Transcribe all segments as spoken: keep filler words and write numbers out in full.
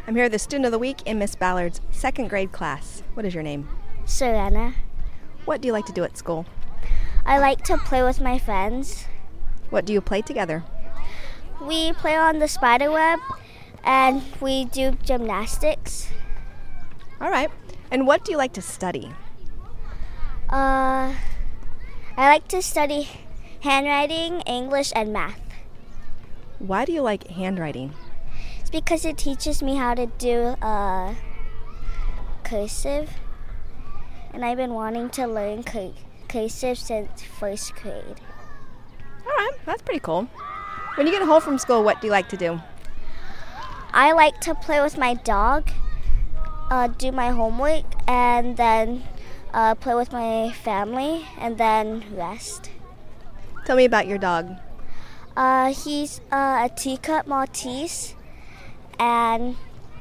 I'm here with the Student of the Week in Miss Ballard's second grade class. What is your name? Serena. What do you like to do at school? I like to play with my friends. What do you play together? We play on the spider web and we do gymnastics. All right. And what do you like to study? Uh, I like to study handwriting, English, and math. Why do you like handwriting? It's because it teaches me how to do uh, cursive. And I've been wanting to learn cur- cursive since first grade. All right, that's pretty cool. When you get home from school, what do you like to do? I like to play with my dog, uh, do my homework, and then uh, play with my family, and then rest. Tell me about your dog. Uh, he's uh, a teacup Maltese, and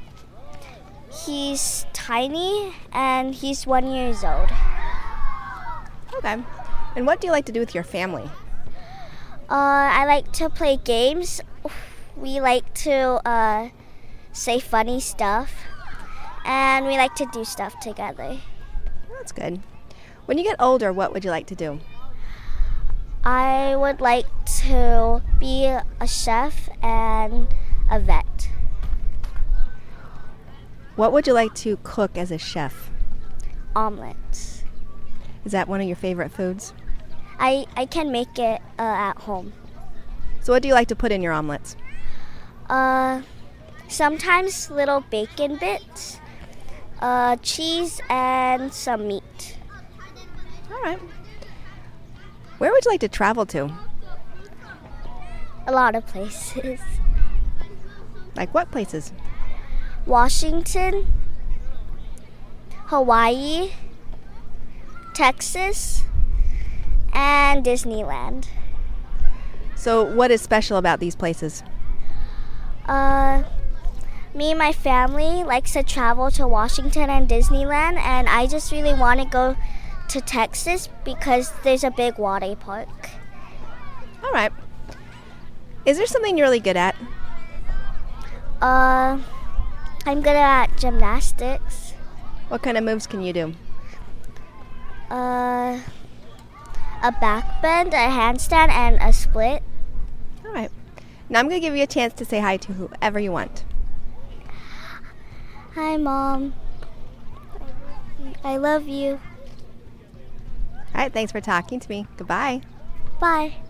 he's tiny, and he's one years old. Okay. And what do you like to do with your family? Uh, I like to play games. We like to uh, say funny stuff, and we like to do stuff together. That's good. When you get older, what would you like to do? I would like to be a chef and a vet. What would you like to cook as a chef? Omelets. Is that one of your favorite foods? I, I can make it uh, at home. So what do you like to put in your omelets? Uh, sometimes little bacon bits, uh, cheese, and some meat. All right. Where would you like to travel to? A lot of places. Like what places? Washington, Hawaii, Texas, and Disneyland. So what is special about these places? Uh, me and my family likes to travel to Washington and Disneyland, and I just really want to go to Texas because there's a big water park. All right. Is there something you're really good at? Uh, I'm good at gymnastics. What kind of moves can you do? Uh, a back bend, a handstand, and a split. All right. Now I'm going to give you a chance to say hi to whoever you want. Hi, Mom. I love you. All right, thanks for talking to me. Goodbye. Bye.